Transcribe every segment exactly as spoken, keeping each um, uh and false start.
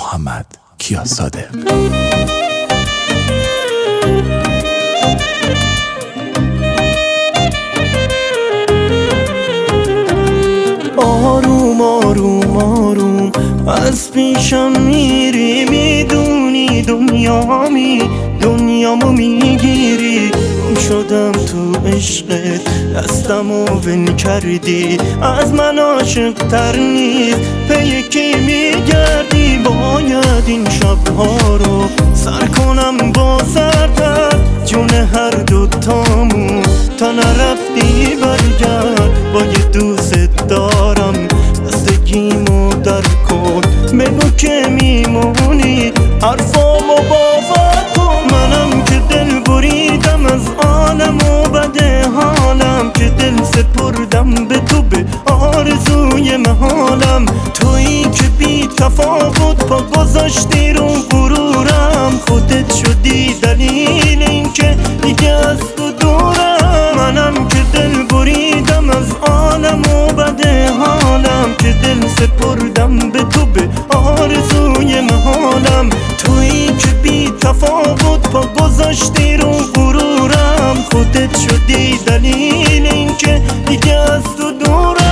محمد کیاساده. آروم آروم آروم از پیشم میری، میدونی دنیامی دنیامو میگیری. گم شدم تو عشقت، دستمو ول کردی، از من عاشق تر نیست به یکی میگردی. باید این شبها رو سر کنم با سرتر، جون هر دوتامون تا نرفتی برگرد. با یه دوست دارم دستگیمو در کن، بگو که میمونی حرفامو باور کن. منم که دل بریدم از عالم و بده حالم، که دل سپردم به تو به آرزوی محالم. تویی که بی تفاوت پا گذاشتی رو غرورم، خودت شدی دلیل این که دیگه از تو دورم. منم که دل بریدم از عالم و بده حالم، که دل سپردم به تو به آرزوی محالم. تویی که بی تفاوت پا گذاشتی رو غرورم، خودت شدی دلیل این که دیگه از تو دورم.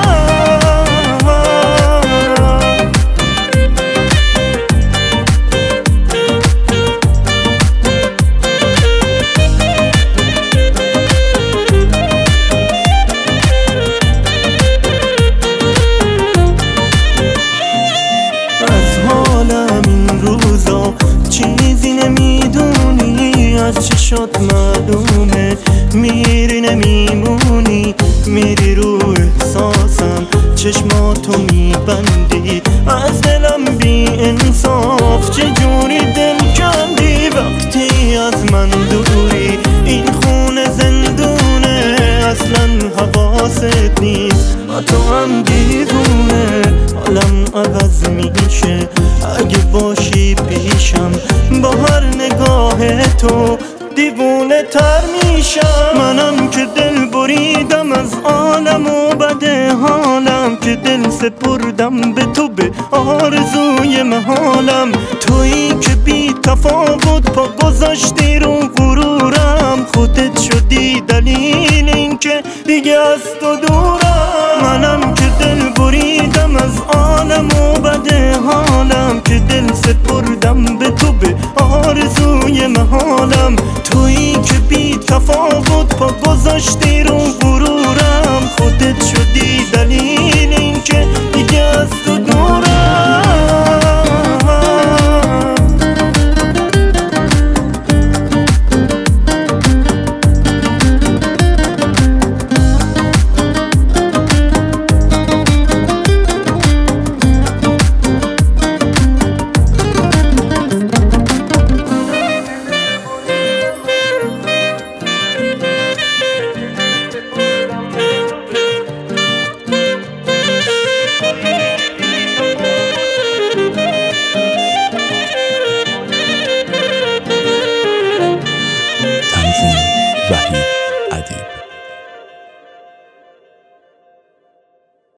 چیزی نمیدونی از چی شد معلومه، میری نمیمونی، میری رو احساسم، چشماتو میبندی، از دلم بی انصاف چجوری دل کندی. وقتی از من دوری این خونه زندونه، اصلا حواست نیست با تو هم دیوونه. حالم عوض میشه اگه باشی پیشم، با هر نگاه تو دیوونه تر میشم. منم که دل بریدم از عالم و بده حالم، که دل سپردم به تو به آرزوی محالم. تویی که بی تفاوت پا گذاشتی رو غرورم، خودت شدی دلیل این که دیگه از تو دورم. منم که دل بریدم از عالم و بده حالم، که دل سپردم به تو به آرزوی محالم. تویی که بی تفاوت پا گذاشتی